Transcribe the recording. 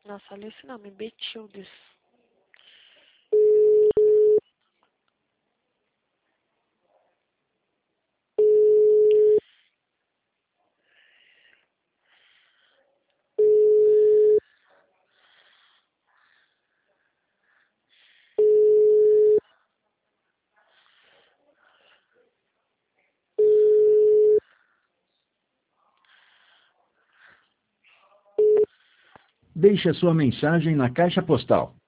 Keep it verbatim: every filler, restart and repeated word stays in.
Nossa, olha esse nome, Betildes. Deixe a sua mensagem na caixa postal